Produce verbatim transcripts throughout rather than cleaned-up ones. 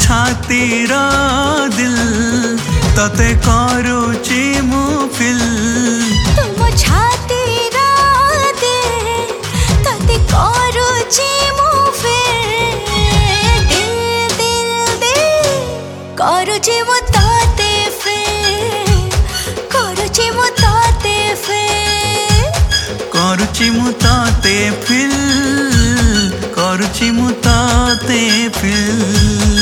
छातीर दिल तते करुची मु फिल तुम छातीर दिल तते करुची मु फिल दिल दिल दिल करुची मु तते फिल करुची मु तते फिल करुची मु तते फिल करुची मु तते फिल।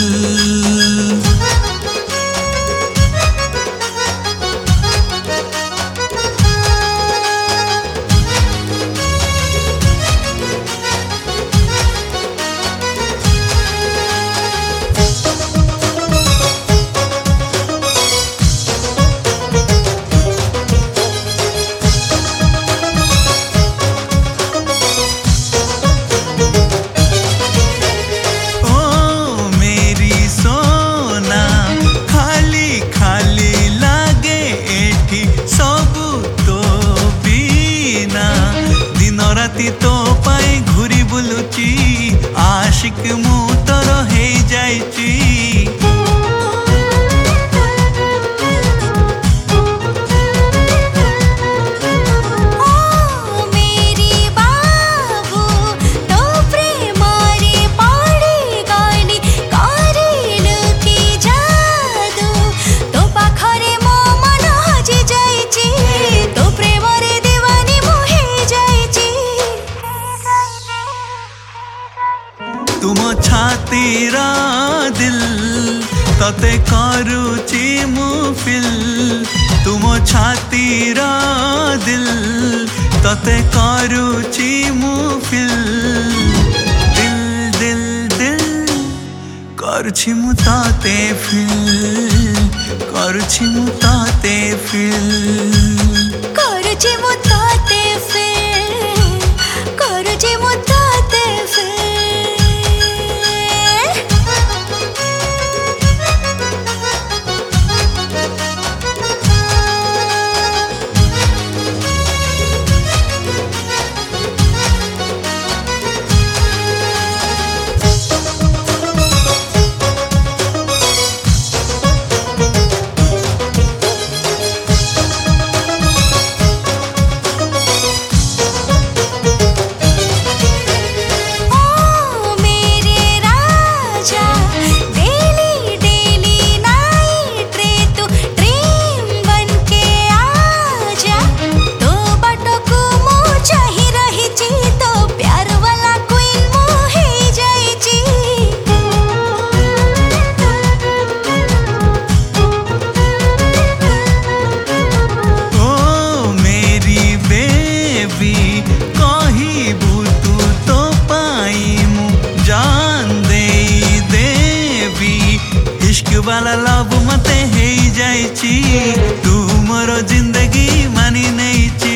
तो पाई घुरी बुलुची आशिक मु तोर हे जाइची तुम छातीर दिल तते करुची मु फिल तुम छातीर दिल तते करुची मु फिल दिल दिल दिल करुची मु तते फिल करुची मु तते फिल करुची मु तते फिल करुची मु तते फिल। वाला लव मते हे जाइची तू मोर जिंदगी मानी नैची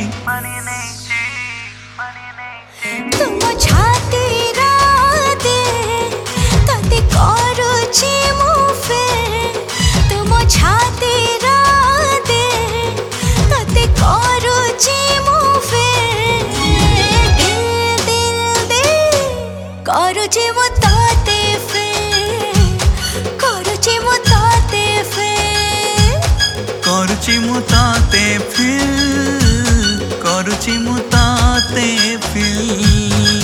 तुम छातीर दिल तते करुची मु फिल तुम छातीर दिल तते करुची मु फिल दिल दिल दिल करुची मु तते फिल करुची मु तते फिल करुची मु तते फिल करुची मु तते फिल।